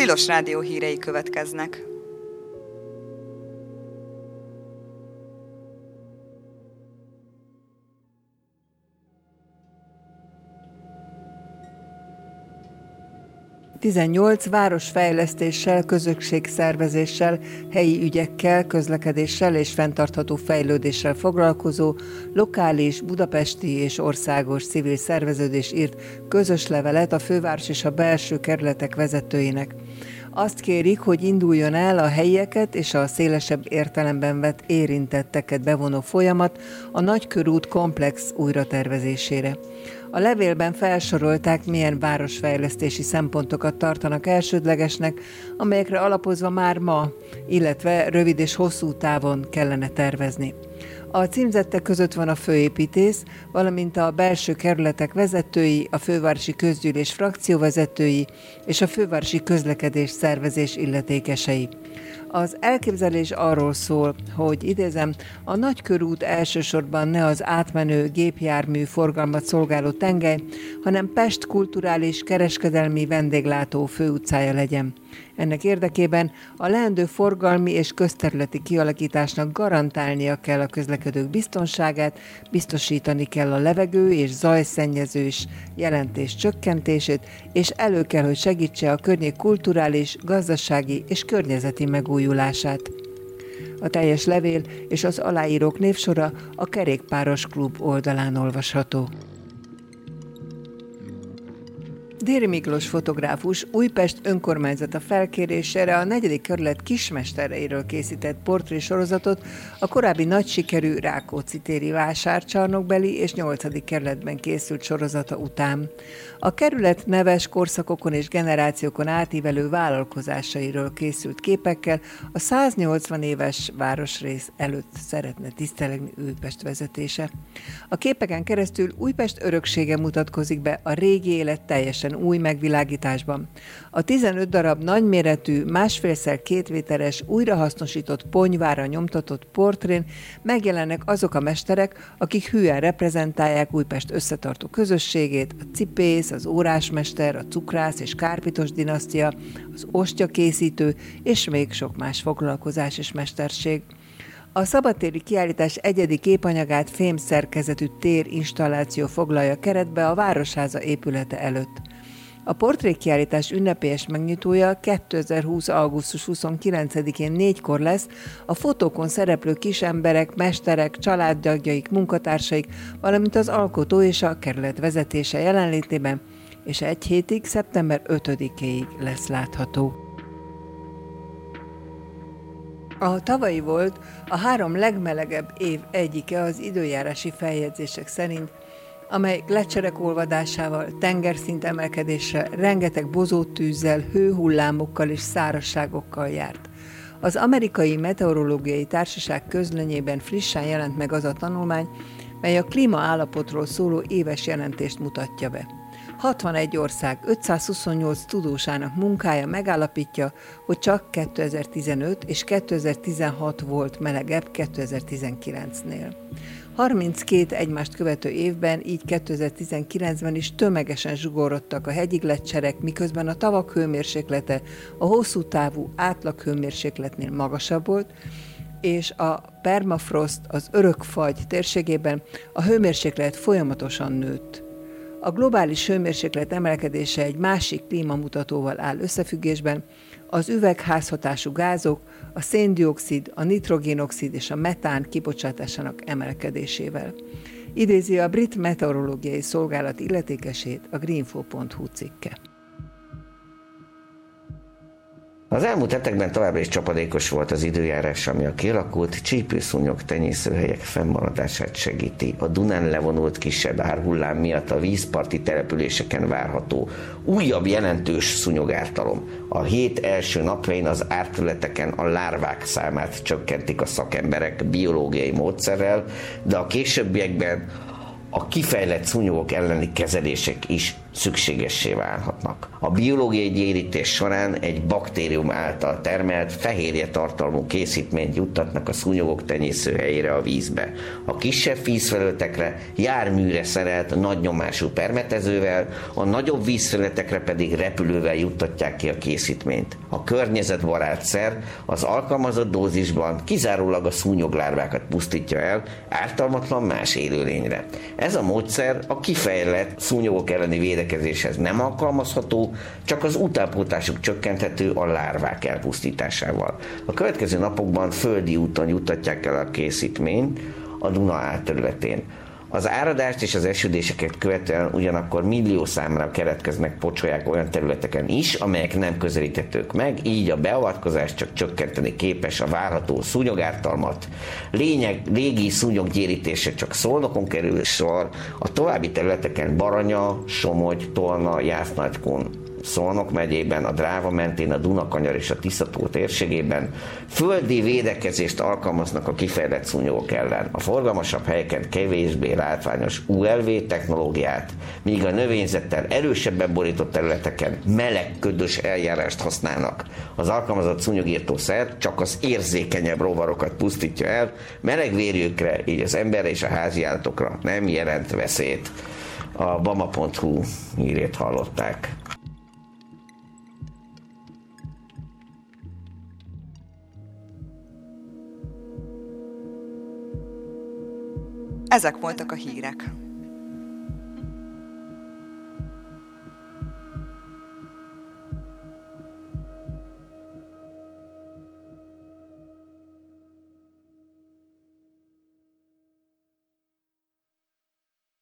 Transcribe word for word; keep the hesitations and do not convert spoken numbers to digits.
Tilos Rádió hírei következnek. tizennyolc városfejlesztéssel, közösségszervezéssel, helyi ügyekkel, közlekedéssel és fenntartható fejlődéssel foglalkozó lokális, budapesti és országos civil szerveződés írt közös levelet a főváros és a belső kerületek vezetőinek. Azt kérik, hogy induljon el a helyieket és a szélesebb értelemben vett érintetteket bevonó folyamat a Nagykörút komplex újratervezésére. A levélben felsorolták, milyen városfejlesztési szempontokat tartanak elsődlegesnek, amelyekre alapozva már ma, illetve rövid és hosszú távon kellene tervezni. A címzettek között van a főépítész, valamint a belső kerületek vezetői, a fővárosi közgyűlés frakcióvezetői és a fővárosi közlekedés szervezés illetékesei. Az elképzelés arról szól, hogy idézem, a Nagykörút elsősorban ne az átmenő gépjármű forgalmat szolgáló tengely, hanem Pest kulturális, kereskedelmi vendéglátó főutcája legyen. Ennek érdekében a leendő forgalmi és közterületi kialakításnak garantálnia kell a közlekedők biztonságát, biztosítani kell a levegő és zajszennyezés jelentés csökkentését, és elő kell, hogy segítse a környék kulturális, gazdasági és környezeti megújulását. A teljes levél és az aláírók névsora a Kerékpáros Klub oldalán olvasható. Déri Miklós fotográfus Újpest önkormányzata felkérésére a negyedik kerület kismestereiről készített portrésorozatot a korábbi nagy sikerű Rákóczi téri vásárcsarnokbeli és nyolcadik kerületben készült sorozata után. A kerület neves korszakokon és generációkon átívelő vállalkozásairól készült képekkel a száznyolcvan éves városrész előtt szeretne tisztelegni Újpest vezetése. A képeken keresztül Újpest öröksége mutatkozik be a régi élet teljesen új megvilágításban. A tizenöt darab nagyméretű, másfélszer két méteres, újrahasznosított ponyvára nyomtatott portrén megjelennek azok a mesterek, akik hűen reprezentálják Újpest összetartó közösségét, a cipész, az órásmester, a cukrász és kárpitos dinasztia, az ostyakészítő és még sok más foglalkozás és mesterség. A szabadtéri kiállítás egyedi képanyagát fémszerkezetű térinstalláció foglalja keretbe a Városháza épülete előtt. A portrékiállítás ünnepélyes megnyitója kétezer-húsz. augusztus huszonkilencedikén négykor lesz, a fotókon szereplő kisemberek, mesterek, családtagjaik, munkatársaik, valamint az alkotó és a kerület vezetése jelenlétében, és egy hétig, szeptember ötödikéig lesz látható. A tavalyi volt a három legmelegebb év egyike az időjárási feljegyzések szerint, amely gleccserek olvadásával, tengerszint emelkedéssel, rengeteg bozóttűzzel, hőhullámokkal és szárazságokkal járt. Az Amerikai Meteorológiai Társaság közlönyében frissen jelent meg az a tanulmány, mely a klímaállapotról szóló éves jelentést mutatja be. hatvanegy ország ötszázhuszonnyolc tudósának munkája megállapítja, hogy csak kétezer-tizenöt és kétezer-tizenhat volt melegebb kétezer-tizenkilencnél. harminckét egymást követő évben, így kétezer-tizenkilencben is tömegesen zsugorodtak a hegyi gleccserek, miközben a tavak hőmérséklete a hosszú távú átlaghőmérsékletnél magasabb volt, és a permafrost, az örökfagy térségében a hőmérséklet folyamatosan nőtt. A globális hőmérséklet emelkedése egy másik klímamutatóval áll összefüggésben, az üvegházhatású gázok, a széndioxid, a nitrogénoxid és a metán kibocsátásának emelkedésével. Idézi a Brit Meteorológiai Szolgálat illetékesét a greenfo pont hu cikke. Az elmúlt hetekben továbbra is csapadékos volt az időjárás, ami a kialakult csípőszúnyog tenyészőhelyek fennmaradását segíti. A Dunán levonult kisebb árhullám miatt a vízparti településeken várható újabb jelentős szúnyogártalom. A hét első napjain az árterületeken a lárvák számát csökkentik a szakemberek biológiai módszerrel, de a későbbiekben a kifejlett szúnyogok elleni kezelések is szükségessé válhatnak. A biológiai gyérítés során egy baktérium által termelt fehérje tartalmú készítményt juttatnak a szúnyogok tenyészőhelyére a vízbe. A kisebb vízfelületekre járműre szerelt nagy nyomású permetezővel, a nagyobb vízfelületekre pedig repülővel juttatják ki a készítményt. A környezetbarát szer az alkalmazott dózisban kizárólag a szúnyoglárvákat pusztítja el, ártalmatlan más élőlényre. Ez a módszer a kifejlett szúnyogok elleni védekezéshez nem alkalmazható, csak az utánpótlásuk csökkenthető a lárvák elpusztításával. A következő napokban földi úton juttatják el a készítményt a Duna átterületén. Az áradást és az esődéseket követően ugyanakkor millió számra keletkeznek pocsolyák olyan területeken is, amelyek nem közelíthetők meg, így a beavatkozás csak csökkenteni képes a várható szúnyogártalmat. Lényeg, légi szúnyoggyérítése csak Szolnokon kerül sor, a további területeken Baranya, Somogy, Tolna, Jász-Nagykun, Szolnok megyében, a Dráva mentén, a Dunakanyar és a Tisza-tó térségében földi védekezést alkalmaznak a kifejlett szúnyogok ellen. A forgalmasabb helyeken kevésbé látványos u el vé technológiát, míg a növényzettel erősebben borított területeken meleg ködös eljárást használnak. Az alkalmazott szúnyogírtószer csak az érzékenyebb rovarokat pusztítja el, melegvérjükre, így az emberre és a háziállatokra nem jelent veszélyt. A bama pont hu hírét hallották. Ezek voltak a hírek.